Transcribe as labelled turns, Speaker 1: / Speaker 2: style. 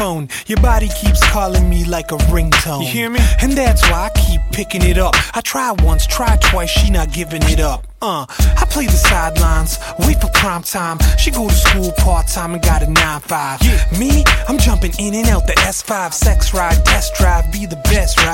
Speaker 1: phone. Your body keeps calling me like a ringtone.
Speaker 2: You hear me?
Speaker 1: And that's why I keep picking it up. I try once, try twice, she not giving it up. I play the sidelines, wait for prime time. She go to school part-time and got a 9-5. Me, I'm jumping in and out the S5. Sex ride, test drive, be the best, right?